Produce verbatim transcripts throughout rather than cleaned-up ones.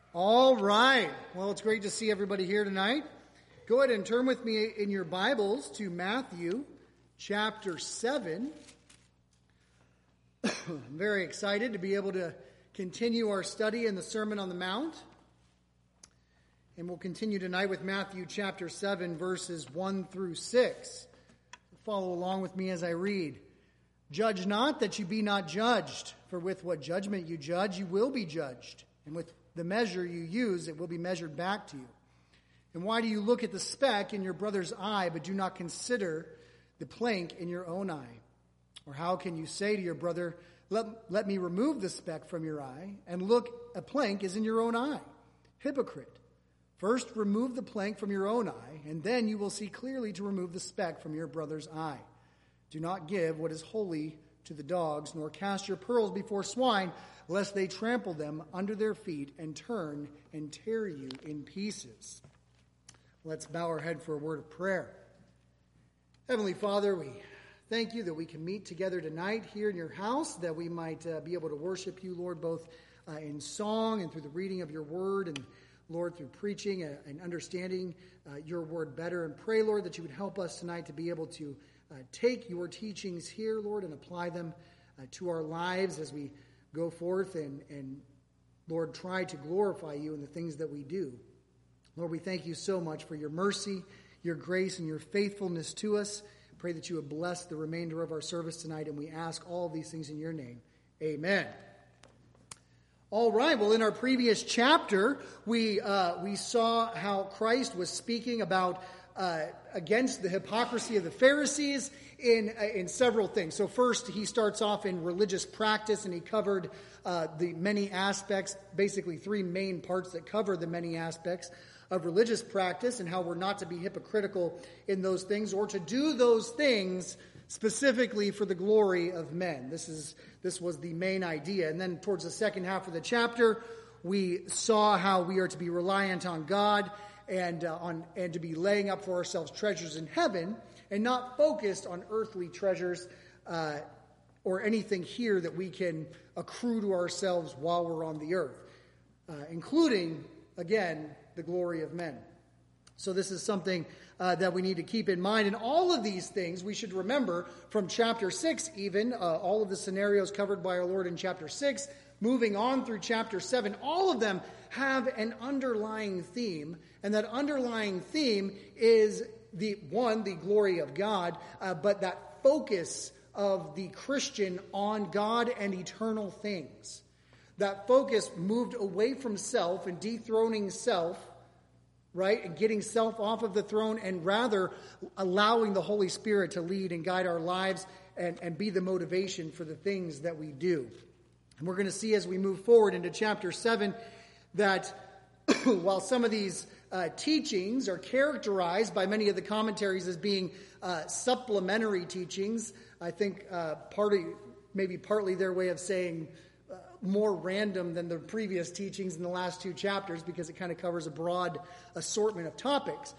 All right. Well, it's great to see everybody here tonight. Go ahead and turn with me in your Bibles to Matthew chapter seven. I'm very excited to be able to continue our study in the Sermon on the Mount. And we'll continue tonight with Matthew chapter seven, verses one through six. Follow along with me as I read. Judge not that you be not judged, for with what judgment you judge, you will be judged. And with the measure you use, it will be measured back to you. And why do you look at the speck in your brother's eye, but do not consider the plank in your own eye? Or how can you say to your brother, let, let me remove the speck from your eye, and look, a plank is in your own eye? Hypocrite. First remove the plank from your own eye, and then you will see clearly to remove the speck from your brother's eye. Do not give what is holy to the dogs, nor cast your pearls before swine, lest they trample them under their feet and turn and tear you in pieces. Let's bow our head for a word of prayer. Heavenly Father, we thank you that we can meet together tonight here in your house, that we might uh, be able to worship you, Lord, both uh, in song and through the reading of your word, and Lord, through preaching and understanding uh, your word better. And pray, Lord, that you would help us tonight to be able to uh, take your teachings here, Lord, and apply them uh, to our lives as we go forth and, and, Lord, try to glorify you in the things that we do. Lord, we thank you so much for your mercy, your grace, and your faithfulness to us. Pray that you would bless the remainder of our service tonight, and we ask all of these things in your name. Amen. All right, well, in our previous chapter, we uh, we saw how Christ was speaking about uh, against the hypocrisy of the Pharisees in uh, in several things. So first, he starts off in religious practice, and he covered uh, the many aspects, basically three main parts that cover the many aspects of religious practice, and how we're not to be hypocritical in those things, or to do those things specifically for the glory of men. This is this was the main idea. And then towards the second half of the chapter, we saw how we are to be reliant on God and uh, on and to be laying up for ourselves treasures in heaven, and not focused on earthly treasures uh, or anything here that we can accrue to ourselves while we're on the earth, uh, including, again, the glory of men. So this is something uh, that we need to keep in mind. And all of these things we should remember from chapter six even, uh, all of the scenarios covered by our Lord in chapter six, moving on through chapter seven, all of them have an underlying theme. And that underlying theme is, the one, the glory of God, uh, but that focus of the Christian on God and eternal things. That focus moved away from self and dethroning self, right, and getting self off of the throne, and rather allowing the Holy Spirit to lead and guide our lives and, and be the motivation for the things that we do. And we're going to see as we move forward into chapter seven that while some of these uh, teachings are characterized by many of the commentaries as being uh, supplementary teachings, I think uh, partly, maybe partly their way of saying more random than the previous teachings in the last two chapters, because it kind of covers a broad assortment of topics.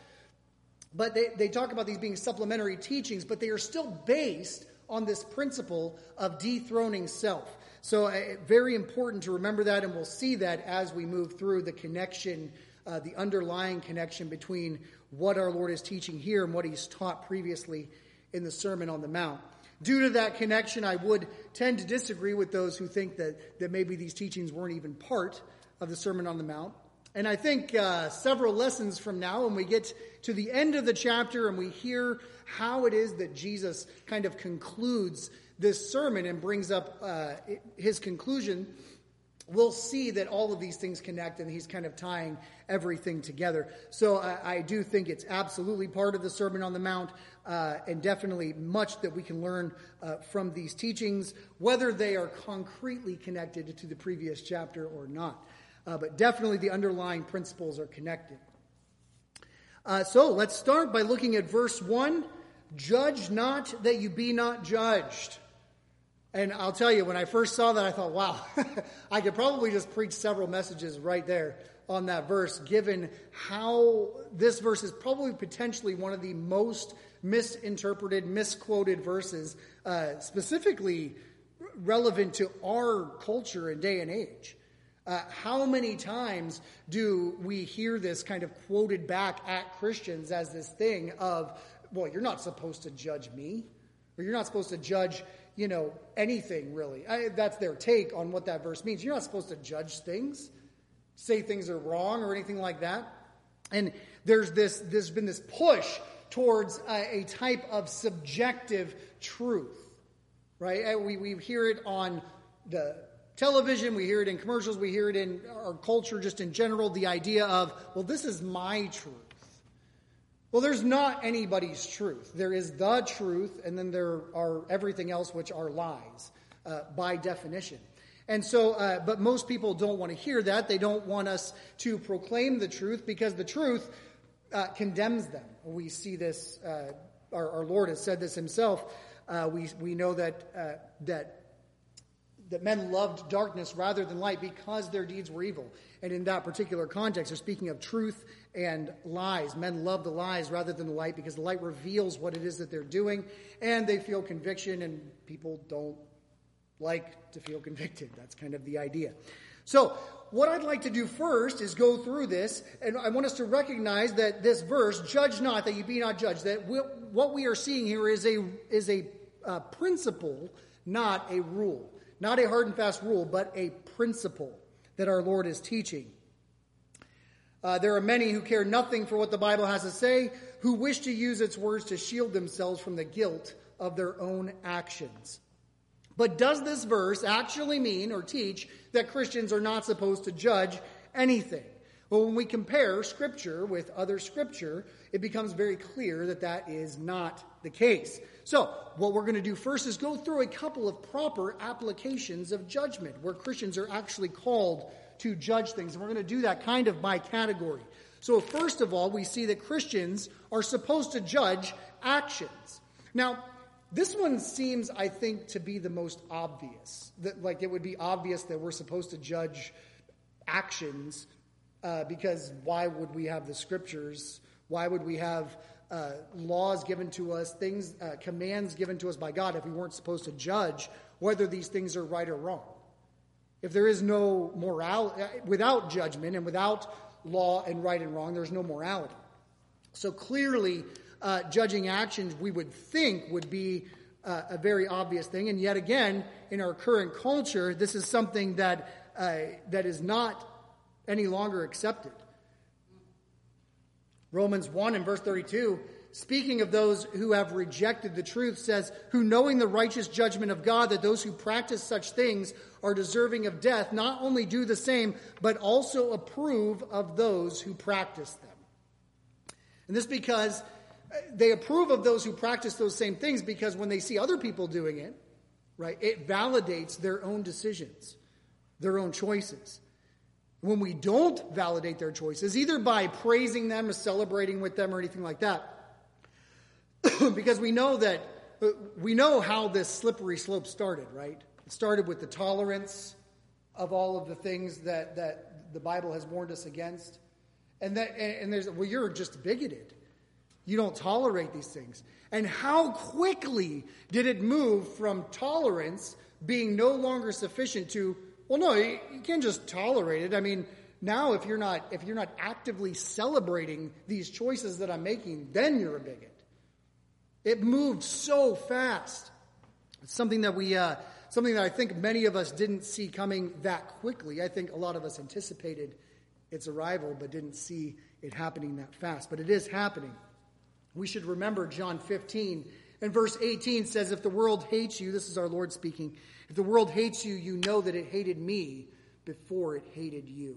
But they, they talk about these being supplementary teachings, but they are still based on this principle of dethroning self. So uh, very important to remember that, and we'll see that as we move through the connection, uh, the underlying connection between what our Lord is teaching here and what he's taught previously in the Sermon on the Mount. Due to that connection, I would tend to disagree with those who think that, that maybe these teachings weren't even part of the Sermon on the Mount. And I think uh, several lessons from now, when we get to the end of the chapter and we hear how it is that Jesus kind of concludes this sermon and brings up uh, his conclusion, we'll see that all of these things connect, and he's kind of tying everything together. So I, I do think it's absolutely part of the Sermon on the Mount, uh, and definitely much that we can learn uh, from these teachings, whether they are concretely connected to the previous chapter or not. Uh, but definitely the underlying principles are connected. Uh, so let's start by looking at verse one. Judge not that you be not judged. And I'll tell you, when I first saw that, I thought, wow, I could probably just preach several messages right there on that verse, given how this verse is probably potentially one of the most misinterpreted, misquoted verses, uh, specifically relevant to our culture and day and age. Uh, how many times do we hear this kind of quoted back at Christians as this thing of, well, you're not supposed to judge me, or you're not supposed to judge, you know, anything really. I, that's their take on what that verse means. You're not supposed to judge things, say things are wrong or anything like that. And there's this, there's been this push towards a, a type of subjective truth, right? We, we hear it on the television, we hear it in commercials, we hear it in our culture just in general, the idea of, well, this is my truth. Well, there's not anybody's truth. There is the truth, and then there are everything else, which are lies, uh, by definition. And so, uh, but most people don't want to hear that. They don't want us to proclaim the truth because the truth uh, condemns them. We see this, uh, our, our Lord has said this himself. Uh, we we know that uh, that that men loved darkness rather than light because their deeds were evil. And in that particular context, they're speaking of truth and lies. Men love the lies rather than the light because the light reveals what it is that they're doing, and they feel conviction, and people don't like to feel convicted. That's kind of the idea. So what I'd like to do first is go through this, and I want us to recognize that this verse, judge not that you be not judged, that we, what we are seeing here is a, is a uh, principle, not a rule. Not a hard and fast rule, but a principle that our Lord is teaching. Uh, there are many who care nothing for what the Bible has to say, who wish to use its words to shield themselves from the guilt of their own actions. But does this verse actually mean or teach that Christians are not supposed to judge anything? Well, when we compare Scripture with other Scripture, it becomes very clear that that is not the case. So, what we're going to do first is go through a couple of proper applications of judgment, where Christians are actually called to judge things. And we're going to do that kind of by category. So, first of all, we see that Christians are supposed to judge actions. Now, this one seems, I think, to be the most obvious. That, like, it would be obvious that we're supposed to judge actions, uh, because why would we have the Scriptures? Why would we have uh, laws given to us, things, uh, commands given to us by God, if we weren't supposed to judge whether these things are right or wrong? If there is no morality, without judgment and without law and right and wrong, there's no morality. So clearly, uh, judging actions, we would think, would be uh, a very obvious thing. And yet again, in our current culture, this is something that uh, that is not any longer accepted. Romans one and verse thirty-two, speaking of those who have rejected the truth, says, who knowing the righteous judgment of God, that those who practice such things are deserving of death, not only do the same, but also approve of those who practice them. And this because they approve of those who practice those same things, because when they see other people doing it, right, it validates their own decisions, their own choices. When we don't validate their choices, either by praising them or celebrating with them or anything like that, because we know that we know how this slippery slope started, right? It started with the tolerance of all of the things that, that the Bible has warned us against. And that and there's, well, you're just bigoted. You don't tolerate these things. And how quickly did it move from tolerance being no longer sufficient to, well, no, you, you can't just tolerate it. I mean, now if you're not if you're not actively celebrating these choices that I'm making, then you're a bigot. It moved so fast. It's something that we uh, something that I think many of us didn't see coming that quickly. I think a lot of us anticipated its arrival, but didn't see it happening that fast. But it is happening. We should remember John fifteen and verse eighteen says, if the world hates you, this is our Lord speaking, if the world hates you, you know that it hated me before it hated you.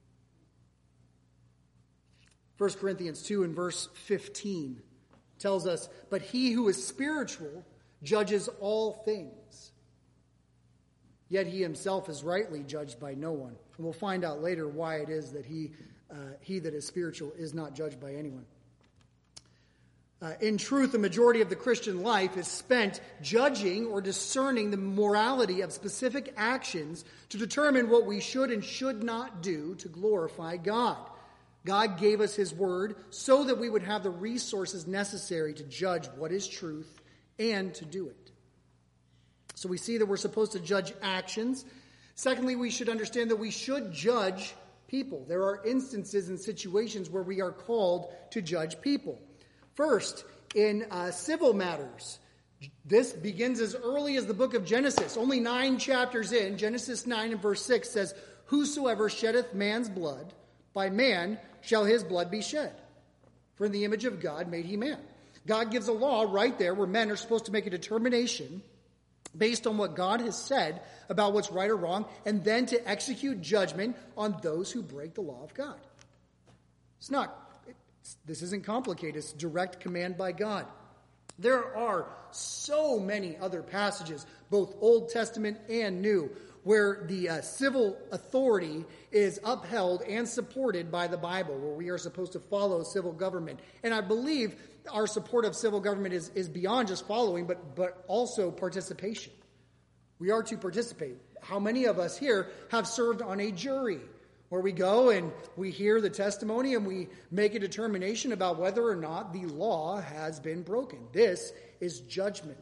First Corinthians two and verse fifteen tells us, but he who is spiritual judges all things, yet he himself is rightly judged by no one. And we'll find out later why it is that he, uh, he that is spiritual is not judged by anyone. Uh, in truth, the majority of the Christian life is spent judging or discerning the morality of specific actions to determine what we should and should not do to glorify God. God gave us his word so that we would have the resources necessary to judge what is truth and to do it. So we see that we're supposed to judge actions. Secondly, we should understand that we should judge people. There are instances and situations where we are called to judge people. First, in uh, civil matters. This begins as early as the book of Genesis. Only nine chapters in, Genesis nine and verse six says, "Whosoever sheddeth man's blood, by man shall his blood be shed. For in the image of God made he man." God gives a law right there where men are supposed to make a determination based on what God has said about what's right or wrong, and then to execute judgment on those who break the law of God. It's not, it's, this isn't complicated. It's direct command by God. There are so many other passages, both Old Testament and New, where the uh, civil authority is upheld and supported by the Bible, where we are supposed to follow civil government. And I believe our support of civil government is, is beyond just following, but, but also participation. We are to participate. How many of us here have served on a jury, where we go and we hear the testimony and we make a determination about whether or not the law has been broken? This is judgment.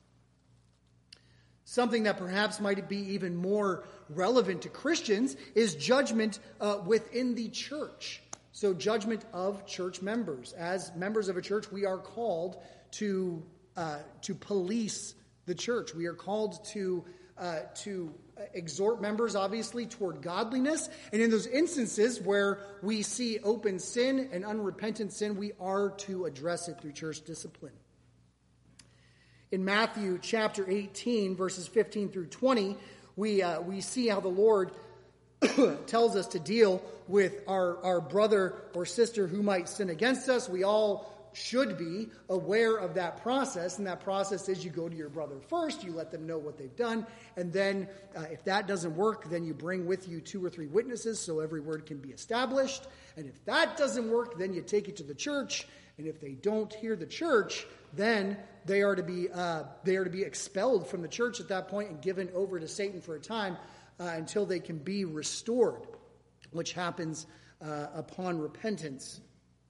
Something that perhaps might be even more relevant to Christians is judgment uh, within the church. So judgment of church members. As members of a church, we are called to uh, to police the church. We are called to uh, to exhort members, obviously, toward godliness. And in those instances where we see open sin and unrepentant sin, we are to address it through church discipline. In Matthew chapter eighteen, verses fifteen through twenty, we uh, we see how the Lord tells us to deal with our, our brother or sister who might sin against us. We all should be aware of that process, and that process is you go to your brother first, you let them know what they've done, and then uh, if that doesn't work, then you bring with you two or three witnesses so every word can be established. And if that doesn't work, then you take it to the church, and if they don't hear the church, then they are to be uh, they are to be expelled from the church at that point and given over to Satan for a time uh, until they can be restored, which happens uh, upon repentance.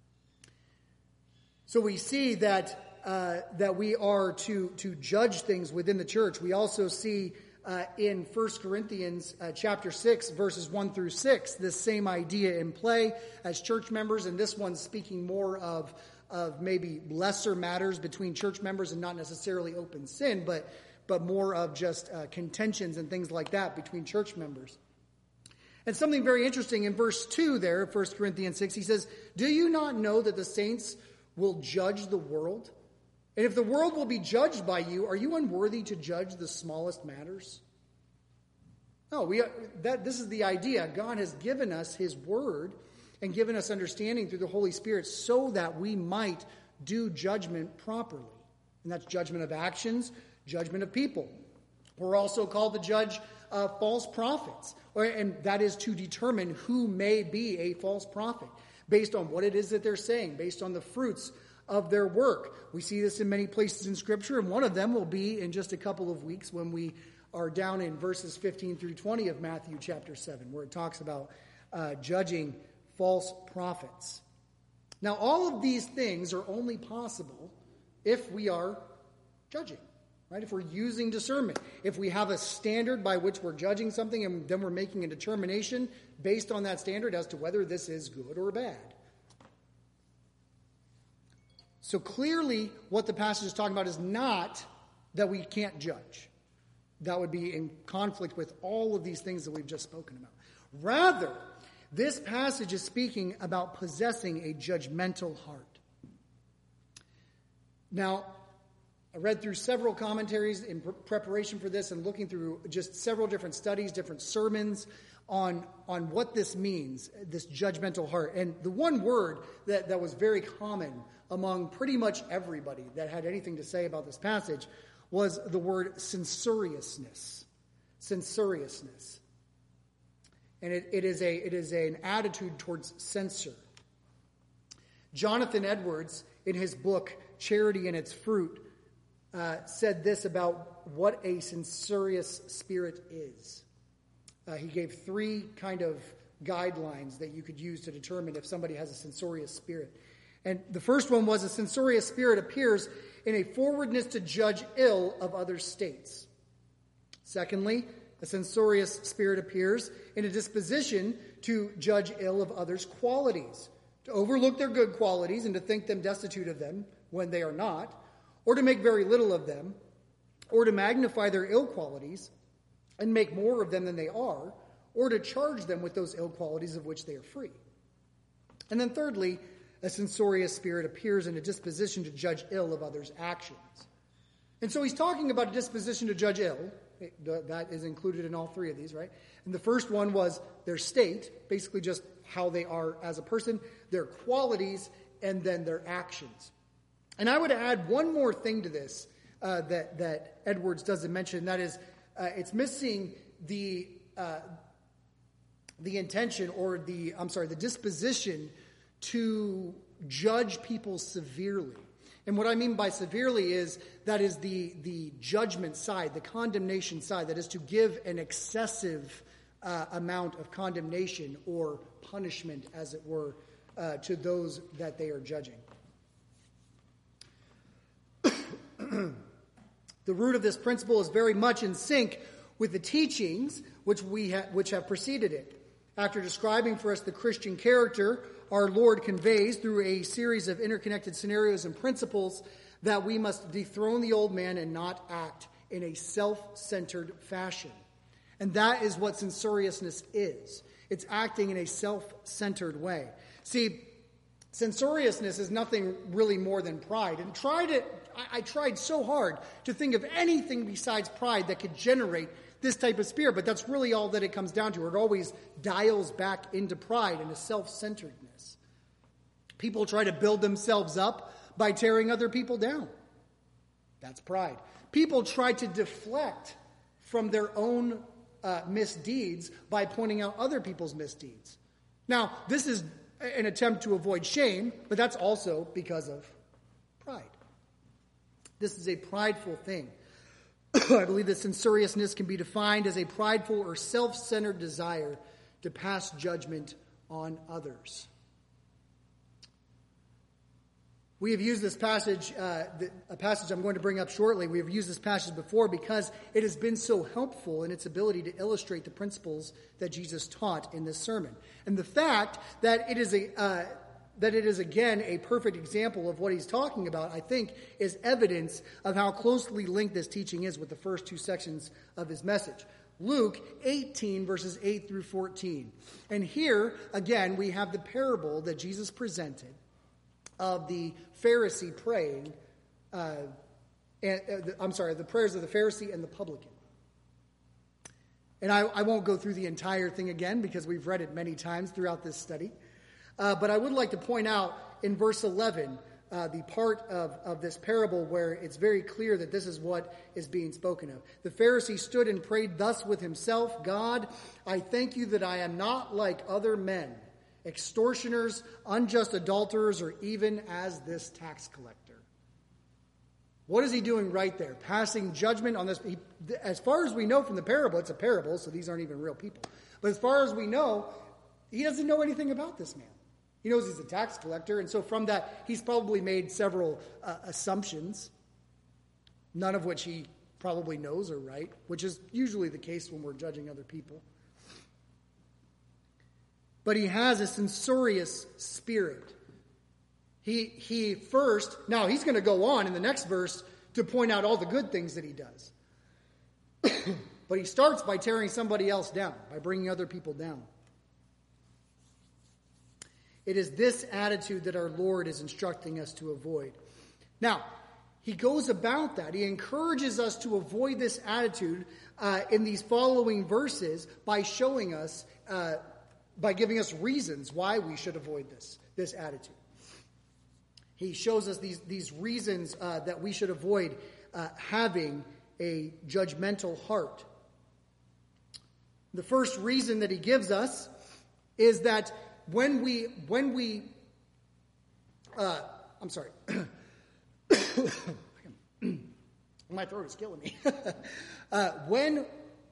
So we see that uh, that we are to to judge things within the church. We also see uh, in First Corinthians uh, chapter six, verses one through six, this same idea in play as church members, and this one's speaking more of of maybe lesser matters between church members and not necessarily open sin, but but more of just uh, contentions and things like that between church members. And something very interesting in verse two there, First Corinthians six, he says, "Do you not know that the saints will judge the world? And if the world will be judged by you, are you unworthy to judge the smallest matters?" No, we are, that this is the idea. God has given us his word and given us understanding through the Holy Spirit so that we might do judgment properly. And that's judgment of actions, judgment of people. We're also called to judge uh, false prophets, or, and that is to determine who may be a false prophet based on what it is that they're saying, based on the fruits of their work. We see this in many places in Scripture, and one of them will be in just a couple of weeks when we are down in verses fifteen through twenty of Matthew chapter seven, where it talks about uh, judging false prophets. Now, all of these things are only possible if we are judging, right? If we're using discernment. If we have a standard by which we're judging something and then we're making a determination based on that standard as to whether this is good or bad. So clearly what the passage is talking about is not that we can't judge. That would be in conflict with all of these things that we've just spoken about. Rather, this passage is speaking about possessing a judgmental heart. Now, I read through several commentaries in pre- preparation for this and looking through just several different studies, different sermons on, on what this means, this judgmental heart. And the one word that, that was very common among pretty much everybody that had anything to say about this passage was the word censoriousness. Censoriousness. And it, it is a it is a, an attitude towards censor. Jonathan Edwards, in his book, Charity and Its Fruit, uh, said this about what a censorious spirit is. Uh, he gave three kind of guidelines that you could use to determine if somebody has a censorious spirit. And the first one was a censorious spirit appears in a forwardness to judge ill of other states. Secondly, A censorious spirit appears in a disposition to judge ill of others' qualities, to overlook their good qualities and to think them destitute of them when they are not, or to make very little of them, or to magnify their ill qualities and make more of them than they are, or to charge them with those ill qualities of which they are free. And then thirdly, a censorious spirit appears in a disposition to judge ill of others' actions. And so he's talking about a disposition to judge ill. That is included in all three of these, right? And the first one was their state, basically just how they are as a person, their qualities, and then their actions. And I would add one more thing to this uh, that, that Edwards doesn't mention, and that is uh, it's missing the uh, the intention or the, I'm sorry, the disposition to judge people severely. And what I mean by severely is that is the, the judgment side, the condemnation side, that is to give an excessive uh, amount of condemnation or punishment, as it were, uh, to those that they are judging. The root of this principle is very much in sync with the teachings which we ha- which have preceded it. After describing for us the Christian character, our Lord conveys through a series of interconnected scenarios and principles that we must dethrone the old man and not act in a self-centered fashion. And that is what censoriousness is. It's acting in a self-centered way. See, censoriousness is nothing really more than pride. And tried it, I, I tried so hard to think of anything besides pride that could generate this type of spirit, but that's really all that it comes down to. It always dials back into pride and a self-centeredness. People try to build themselves up by tearing other people down. That's pride. People try to deflect from their own uh, misdeeds by pointing out other people's misdeeds. Now, this is an attempt to avoid shame, but that's also because of pride. This is a prideful thing. I believe that censoriousness can be defined as a prideful or self-centered desire to pass judgment on others. We have used this passage, uh, the, a passage I'm going to bring up shortly. We have used this passage before because it has been so helpful in its ability to illustrate the principles that Jesus taught in this sermon. And the fact that it is a uh, that it is again a perfect example of what he's talking about, I think, is evidence of how closely linked this teaching is with the first two sections of his message. Luke eighteen, verses eight through fourteen. And here, again, we have the parable that Jesus presented of the Pharisee praying, uh, and, uh, the, I'm sorry, the prayers of the Pharisee and the publican. And I, I won't go through the entire thing again because we've read it many times throughout this study. Uh, but I would like to point out in verse eleven, uh, the part of, of this parable where it's very clear that this is what is being spoken of. The Pharisee stood and prayed thus with himself, God, I thank you that I am not like other men, extortioners, unjust adulterers, or even as this tax collector. What is he doing right there? Passing judgment on this. He, as far as we know from the parable, it's a parable, so these aren't even real people. But as far as we know, he doesn't know anything about this man. He knows he's a tax collector, and so from that, he's probably made several uh, assumptions, none of which he probably knows are right, which is usually the case when we're judging other people. But he has a censorious spirit. He, he first, now he's going to go on in the next verse to point out all the good things that he does. But he starts by tearing somebody else down, by bringing other people down. It is this attitude that our Lord is instructing us to avoid. Now, he goes about that. He encourages us to avoid this attitude uh, in these following verses by showing us, uh, by giving us reasons why we should avoid this, this attitude. He shows us these, these reasons uh, that we should avoid uh, having a judgmental heart. The first reason that he gives us is that When we, when we, uh, I'm sorry, my throat is killing me. uh, when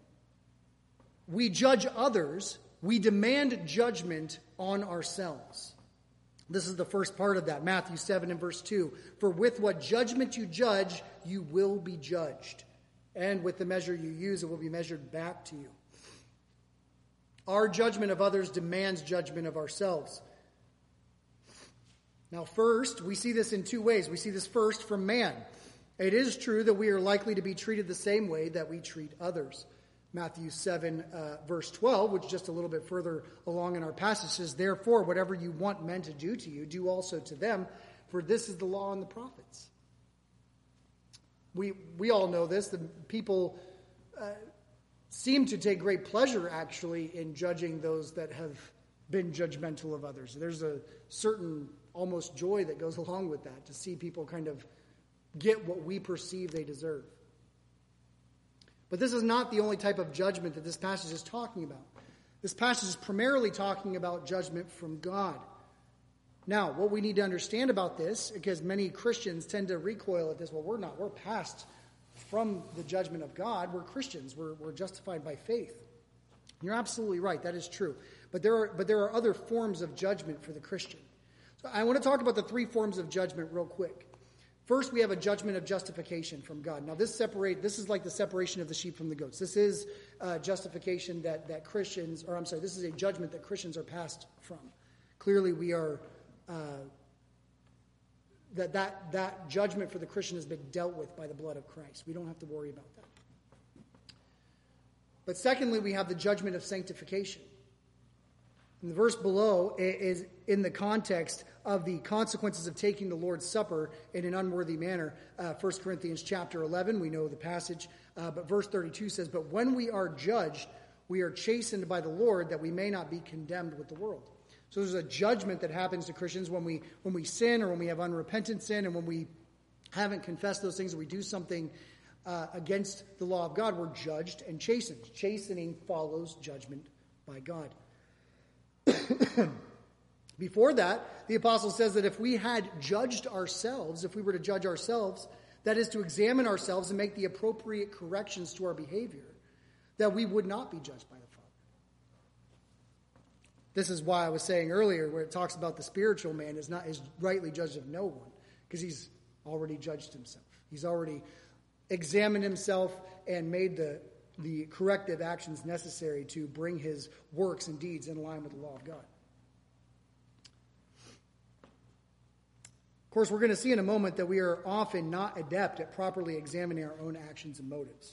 we judge others, we demand judgment on ourselves. This is the first part of that, Matthew seven and verse two. For with what judgment you judge, you will be judged. And with the measure you use, it will be measured back to you. Our judgment of others demands judgment of ourselves. Now, first, we see this in two ways. We see this first from man. It is true that we are likely to be treated the same way that we treat others. Matthew seven, uh, verse twelve, which is just a little bit further along in our passage, says, "Therefore, whatever you want men to do to you, do also to them, for this is the law and the prophets." We we all know this. The people uh, seem to take great pleasure, actually, in judging those that have been judgmental of others. There's a certain almost joy that goes along with that, to see people kind of get what we perceive they deserve. But this is not the only type of judgment that this passage is talking about. This passage is primarily talking about judgment from God. Now, what we need to understand about this, because many Christians tend to recoil at this, well, we're not, we're passed from the judgment of God. We're Christians. We're, we're justified by faith. You're absolutely right. That is true. But there are, but there are other forms of judgment for the Christian. So I want to talk about the three forms of judgment real quick. First, we have a judgment of justification from God. Now, this separate this is like the separation of the sheep from the goats. This is uh, justification that, that Christians, or I'm sorry, this is a judgment that Christians are passed from. Clearly, we are, uh, that, that, that judgment for the Christian has been dealt with by the blood of Christ. We don't have to worry about that. But secondly, we have the judgment of sanctification. And the verse below is in the context of the consequences of taking the Lord's Supper in an unworthy manner. Uh, First Corinthians chapter eleven, we know the passage, uh, but verse thirty-two says, "But when we are judged, we are chastened by the Lord, that we may not be condemned with the world." So there's a judgment that happens to Christians when we when we sin, or when we have unrepentant sin, and when we haven't confessed those things, or we do something uh, against the law of God, we're judged and chastened. Chastening follows judgment by God. Before that, the apostle says that if we had judged ourselves, if we were to judge ourselves, that is to examine ourselves and make the appropriate corrections to our behavior, that we would not be judged by the Father. This is why I was saying earlier, where it talks about the spiritual man is not is rightly judged of no one, because he's already judged himself. He's already examined himself and made the the corrective actions necessary to bring his works and deeds in line with the law of God. Of course, we're going to see in a moment that we are often not adept at properly examining our own actions and motives.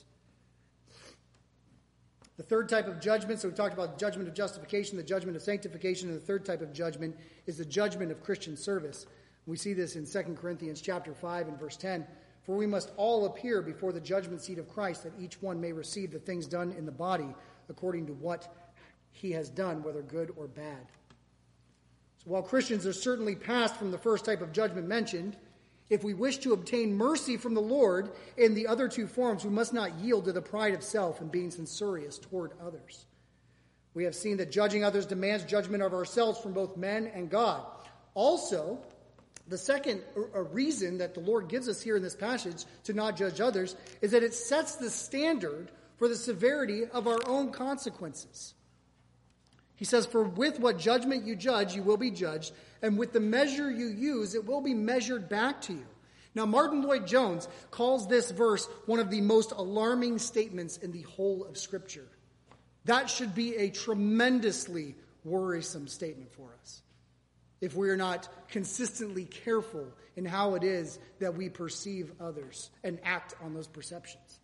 The third type of judgment, so we talked about the judgment of justification, the judgment of sanctification, and the third type of judgment is the judgment of Christian service. We see this in Second Corinthians chapter five and verse ten. "For we must all appear before the judgment seat of Christ, that each one may receive the things done in the body according to what he has done, whether good or bad." So while Christians are certainly passed from the first type of judgment mentioned, if we wish to obtain mercy from the Lord in the other two forms, we must not yield to the pride of self and being censorious toward others. We have seen that judging others demands judgment of ourselves from both men and God. Also, the second reason that the Lord gives us here in this passage to not judge others is that it sets the standard for the severity of our own consequences. He says, "For with what judgment you judge, you will be judged, and with the measure you use, it will be measured back to you." Now, Martin Lloyd-Jones calls this verse one of the most alarming statements in the whole of Scripture. That should be a tremendously worrisome statement for us, if we are not consistently careful in how it is that we perceive others and act on those perceptions.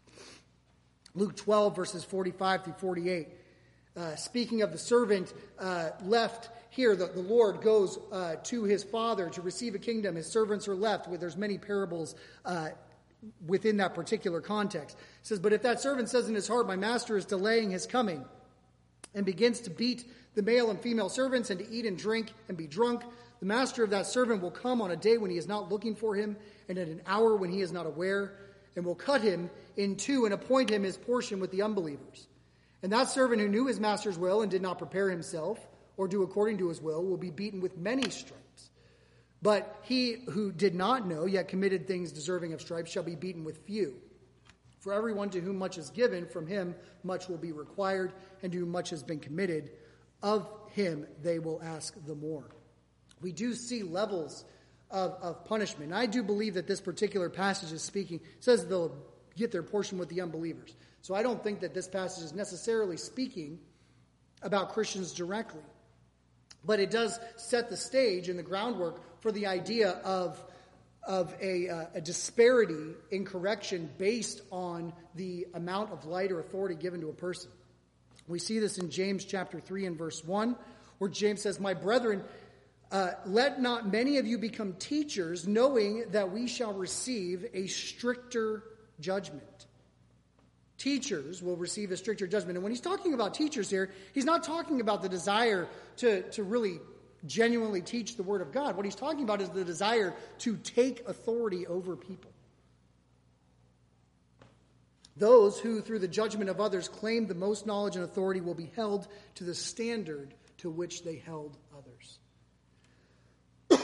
Luke twelve, verses forty-five through forty-eight. Uh, speaking of the servant uh, left here, the, the Lord goes uh, to his father to receive a kingdom. His servants are left. Where there's many parables uh, within that particular context. It says, "But if that servant says in his heart, 'My master is delaying his coming,' and begins to beat the male and female servants, and to eat and drink and be drunk, the master of that servant will come on a day when he is not looking for him, and at an hour when he is not aware, and will cut him in two and appoint him his portion with the unbelievers. And that servant who knew his master's will and did not prepare himself or do according to his will will be beaten with many stripes. But he who did not know, yet committed things deserving of stripes, shall be beaten with few. For everyone to whom much is given, from him much will be required, and to whom much has been committed, of him they will ask the more." We do see levels of, of punishment. And I do believe that this particular passage is speaking, it says the get their portion with the unbelievers. So I don't think that this passage is necessarily speaking about Christians directly. But it does set the stage and the groundwork for the idea of, of a, uh, a disparity in correction based on the amount of light or authority given to a person. We see this in James chapter three and verse one, where James says, "My brethren, uh, let not many of you become teachers, knowing that we shall receive a stricter judgment." Teachers will receive a stricter judgment. And when he's talking about teachers here, he's not talking about the desire to, to really genuinely teach the Word of God. What he's talking about is the desire to take authority over people. Those who, through the judgment of others, claim the most knowledge and authority will be held to the standard to which they held others.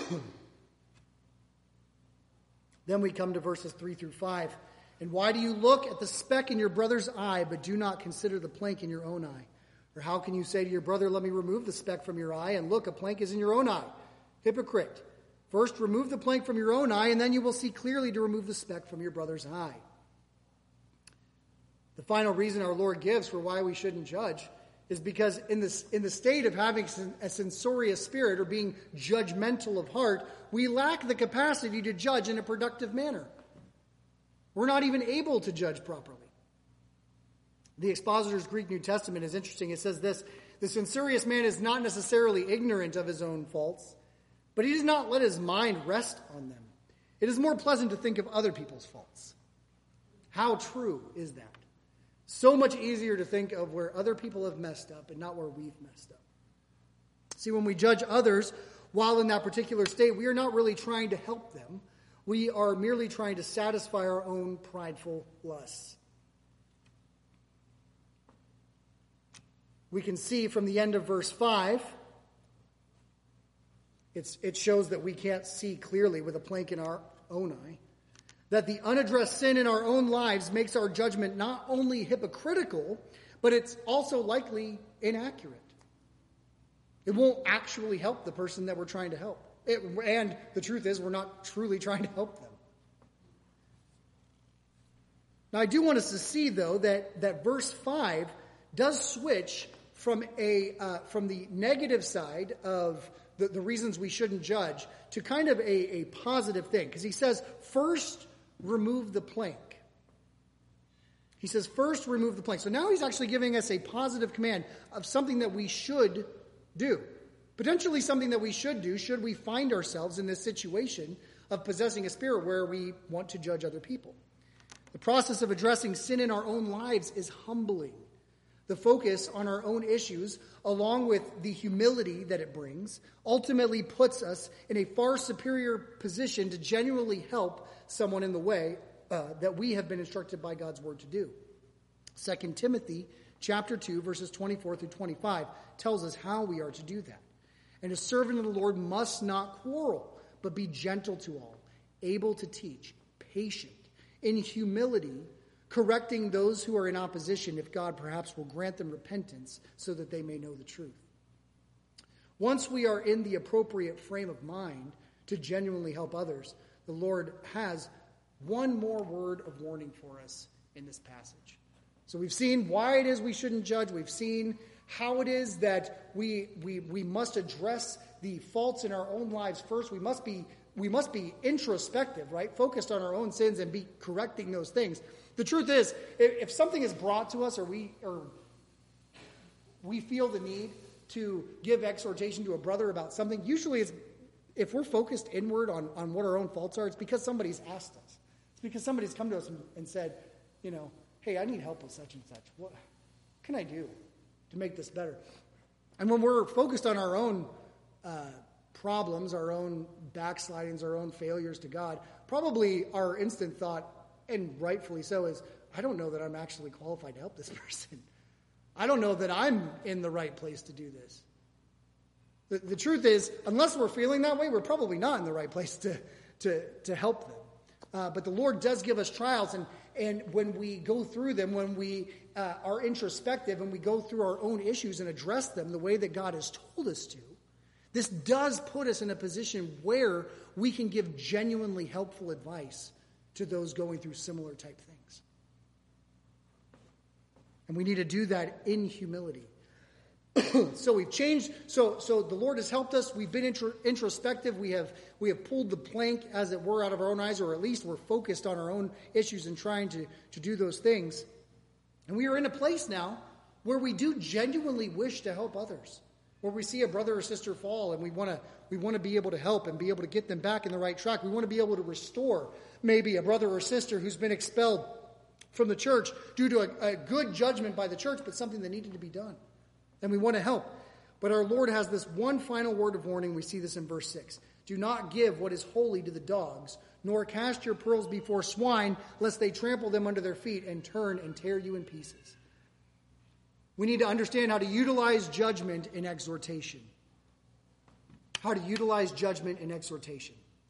Then we come to verses three through five. "And why do you look at the speck in your brother's eye, but do not consider the plank in your own eye? Or how can you say to your brother, 'Let me remove the speck from your eye,' and look, a plank is in your own eye? Hypocrite! First remove the plank from your own eye, and then you will see clearly to remove the speck from your brother's eye." The final reason our Lord gives for why we shouldn't judge is because in this in the state of having a censorious spirit or being judgmental of heart, we lack the capacity to judge in a productive manner. We're not even able to judge properly. The Expositor's Greek New Testament is interesting. It says this: "The censorious man is not necessarily ignorant of his own faults, but he does not let his mind rest on them. It is more pleasant to think of other people's faults." How true is that? So much easier to think of where other people have messed up and not where we've messed up. See, when we judge others while in that particular state, we are not really trying to help them. We are merely trying to satisfy our own prideful lusts. We can see from the end of verse five, it's, it shows that we can't see clearly with a plank in our own eye, that the unaddressed sin in our own lives makes our judgment not only hypocritical, but it's also likely inaccurate. It won't actually help the person that we're trying to help. It, and the truth is, we're not truly trying to help them. Now, I do want us to see, though, that, that verse five does switch from a uh, from the negative side of the, the reasons we shouldn't judge to kind of a, a positive thing. Because he says, first, remove the plank. He says, first, remove the plank. So now he's actually giving us a positive command of something that we should do. Potentially something that we should do should we find ourselves in this situation of possessing a spirit where we want to judge other people. The process of addressing sin in our own lives is humbling. The focus on our own issues, along with the humility that it brings, ultimately puts us in a far superior position to genuinely help someone in the way uh, that we have been instructed by God's word to do. Second Timothy chapter two, verses twenty-four through twenty-five tells us how we are to do that. "And a servant of the Lord must not quarrel, but be gentle to all, able to teach, patient, in humility, correcting those who are in opposition, if God perhaps will grant them repentance so that they may know the truth." Once we are in the appropriate frame of mind to genuinely help others, the Lord has one more word of warning for us in this passage. So we've seen why it is we shouldn't judge. We've seen how it is that we we we must address the faults in our own lives first. We must be we must be introspective, right? Focused on our own sins and be correcting those things. The truth is, if, if something is brought to us or we or we feel the need to give exhortation to a brother about something, usually it's if we're focused inward on, on what our own faults are, it's because somebody's asked us. It's because somebody's come to us and, and said, you know, hey, I need help with such and such. What can I do to make this better? And when we're focused on our own uh, problems, our own backslidings, our own failures to God, probably our instant thought, and rightfully so, is, I don't know that I'm actually qualified to help this person. I don't know that I'm in the right place to do this. The, the truth is, unless we're feeling that way, we're probably not in the right place to, to, to help them. Uh, but the Lord does give us trials, and, and when we go through them, when we uh, are introspective and we go through our own issues and address them the way that God has told us to, this does put us in a position where we can give genuinely helpful advice to those going through similar type things. And we need to do that in humility. So we've changed. So so the Lord has helped us. We've been intro, introspective. We have we have pulled the plank, as it were, out of our own eyes, or at least we're focused on our own issues and trying to, to do those things. And we are in a place now where we do genuinely wish to help others, where we see a brother or sister fall and we want to we want to be able to help and be able to get them back in the right track. We want to be able to restore maybe a brother or sister who's been expelled from the church due to a, a good judgment by the church, but something that needed to be done. And we want to help. But our Lord has this one final word of warning. We see this in verse six. Do not give what is holy to the dogs, nor cast your pearls before swine, lest they trample them under their feet and turn and tear you in pieces. We need to understand how to utilize judgment in exhortation. How to utilize judgment in exhortation.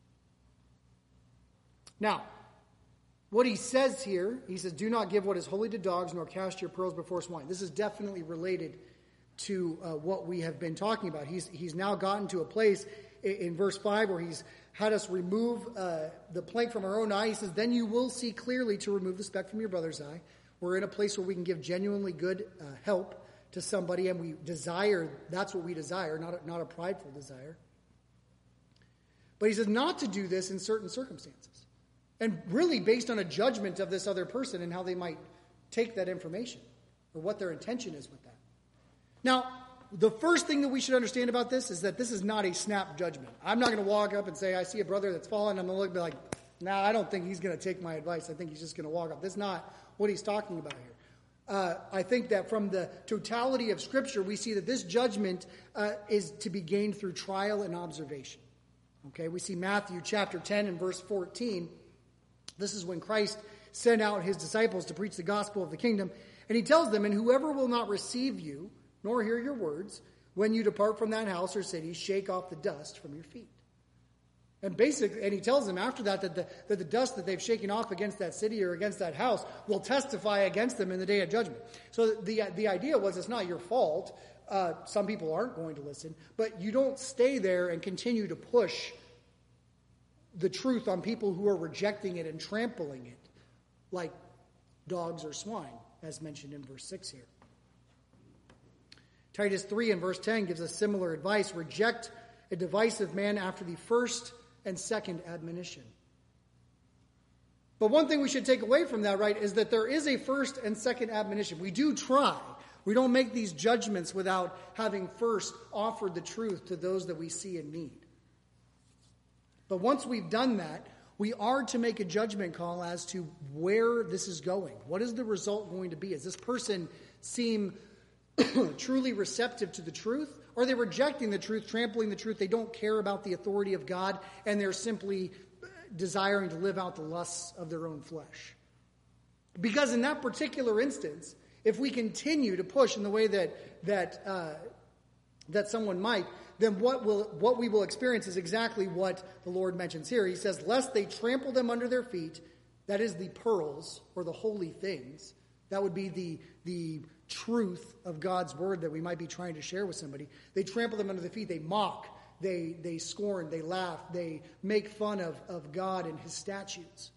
Now, what he says here, he says, do not give what is holy to dogs, nor cast your pearls before swine. This is definitely related to uh, what we have been talking about. He's he's now gotten to a place in, in verse five where he's had us remove uh, the plank from our own eye. He says, then you will see clearly to remove the speck from your brother's eye. We're in a place where we can give genuinely good uh, help to somebody, and we desire, that's what we desire, not a, not a prideful desire. But he says not to do this in certain circumstances. And really based on a judgment of this other person and how they might take that information or what their intention is with that. Now, the first thing that we should understand about this is that this is not a snap judgment. I'm not going to walk up and say, I see a brother that's fallen. I'm going to look and be like, nah, I don't think he's going to take my advice. I think he's just going to walk up. That's not what he's talking about here. Uh, I think that from the totality of Scripture, we see that this judgment uh, is to be gained through trial and observation. Okay, we see Matthew chapter ten and verse fourteen. This is when Christ sent out his disciples to preach the gospel of the kingdom. And he tells them, and whoever will not receive you, nor hear your words, when you depart from that house or city, shake off the dust from your feet. And basically, and he tells them after that that the, that the dust that they've shaken off against that city or against that house will testify against them in the day of judgment. So the, the idea was it's not your fault. Uh, some people aren't going to listen, but you don't stay there and continue to push the truth on people who are rejecting it and trampling it like dogs or swine, as mentioned in verse six here. Titus three and verse ten gives us similar advice. Reject a divisive man after the first and second admonition. But one thing we should take away from that, right, is that there is a first and second admonition. We do try. We don't make these judgments without having first offered the truth to those that we see in need. But once we've done that, we are to make a judgment call as to where this is going. What is the result going to be? Does this person seem truly receptive to the truth? Or are they rejecting the truth, trampling the truth? They don't care about the authority of God, and they're simply desiring to live out the lusts of their own flesh. Because in that particular instance, if we continue to push in the way that that uh, that someone might, then what will what we will experience is exactly what the Lord mentions here. He says, lest they trample them under their feet, that is the pearls or the holy things. That would be the the truth of God's word that we might be trying to share with somebody. They trample them under their feet. They mock. They they scorn. They laugh. They make fun of, of God and his statutes.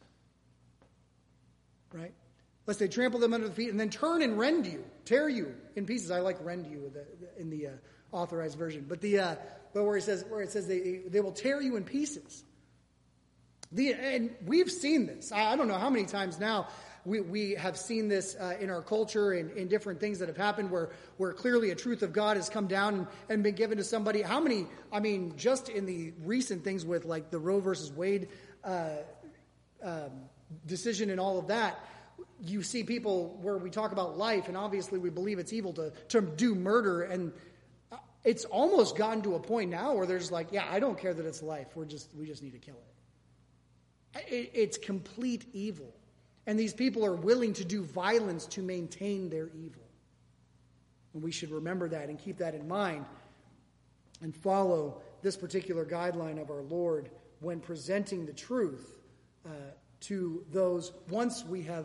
Right? Lest they trample them under the feet and then turn and rend you, tear you in pieces. I like rend you in the, in the uh, authorized version. But the uh, but where it says where it says they they will tear you in pieces. The and we've seen this. I, I don't know how many times now we, we have seen this uh, in our culture and in different things that have happened where where clearly a truth of God has come down and, and been given to somebody. How many? I mean, just in the recent things with like the Roe versus Wade uh, um, decision and all of that. You see people where we talk about life, and obviously we believe it's evil to, to do murder, and it's almost gotten to a point now where there's like, yeah, I don't care that it's life. We're just we just need to kill it. it. It's complete evil, and these people are willing to do violence to maintain their evil. And we should remember that and keep that in mind, and follow this particular guideline of our Lord when presenting the truth uh, to those once we have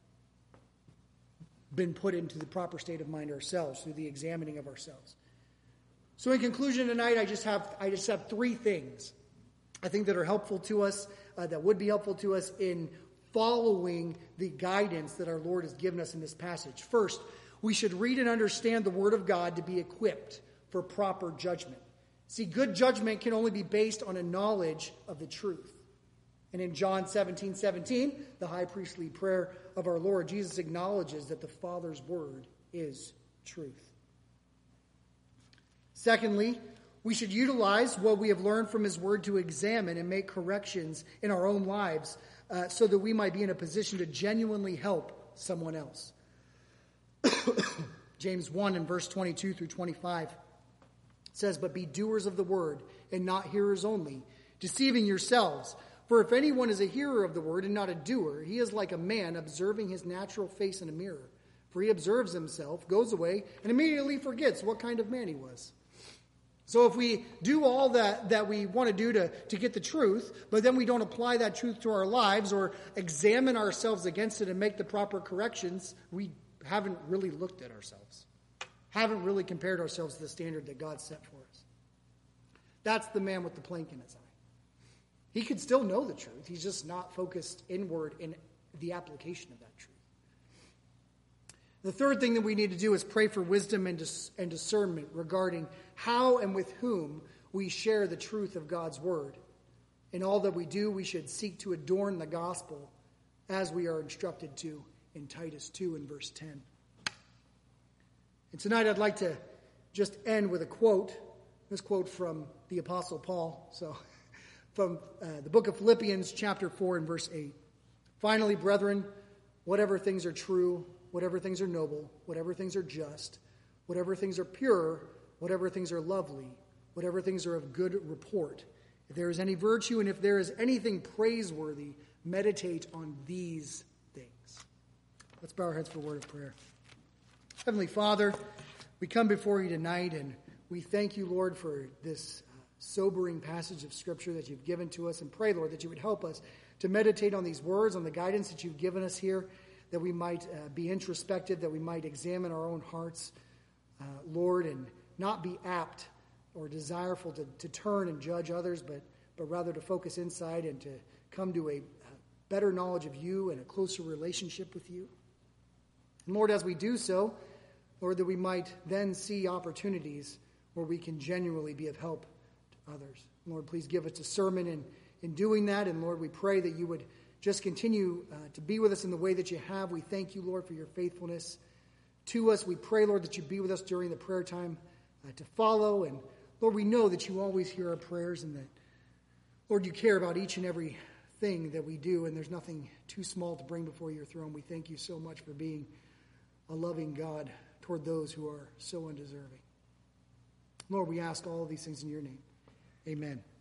been put into the proper state of mind ourselves through the examining of ourselves. So in conclusion tonight, I just have I just have three things I think that are helpful to us, uh, that would be helpful to us in following the guidance that our Lord has given us in this passage. First, we should read and understand the Word of God to be equipped for proper judgment. See, good judgment can only be based on a knowledge of the truth. And in John seventeen seventeen, the high priestly prayer of our Lord, Jesus acknowledges that the Father's word is truth. Secondly, we should utilize what we have learned from his word to examine and make corrections in our own lives uh, so that we might be in a position to genuinely help someone else. James one in verse twenty-two through twenty-five says, "But be doers of the word and not hearers only, deceiving yourselves. For if anyone is a hearer of the word and not a doer, he is like a man observing his natural face in a mirror. For he observes himself, goes away, and immediately forgets what kind of man he was." So if we do all that, that we want to do to, to get the truth, but then we don't apply that truth to our lives or examine ourselves against it and make the proper corrections, we haven't really looked at ourselves. Haven't really compared ourselves to the standard that God set for us. That's the man with the plank in his eye. He could still know the truth. He's just not focused inward in the application of that truth. The third thing that we need to do is pray for wisdom and, dis- and discernment regarding how and with whom we share the truth of God's word. In all that we do, we should seek to adorn the gospel as we are instructed to in Titus two and verse ten. And tonight I'd like to just end with a quote. This quote from the Apostle Paul. So, from uh, the book of Philippians chapter four and verse eight. "Finally, brethren, whatever things are true, whatever things are noble, whatever things are just, whatever things are pure, whatever things are lovely, whatever things are of good report, if there is any virtue and if there is anything praiseworthy, meditate on these things." Let's bow our heads for a word of prayer. Heavenly Father, we come before you tonight and we thank you, Lord, for this uh, sobering passage of Scripture that you've given to us, and pray, Lord, that you would help us to meditate on these words, on the guidance that you've given us here, that we might uh, be introspective, that we might examine our own hearts, uh, Lord, and not be apt or desireful to, to turn and judge others, but, but rather to focus inside and to come to a, a better knowledge of you and a closer relationship with you. And Lord, as we do so, Lord, that we might then see opportunities where we can genuinely be of help to others. Lord, please give us discernment in, in doing that. And Lord, we pray that you would just continue uh, to be with us in the way that you have. We thank you, Lord, for your faithfulness to us. We pray, Lord, that you be with us during the prayer time uh, to follow. And Lord, we know that you always hear our prayers and that, Lord, you care about each and every thing that we do, and there's nothing too small to bring before your throne. We thank you so much for being a loving God toward those who are so undeserving. Lord, we ask all of these things in your name. Amen.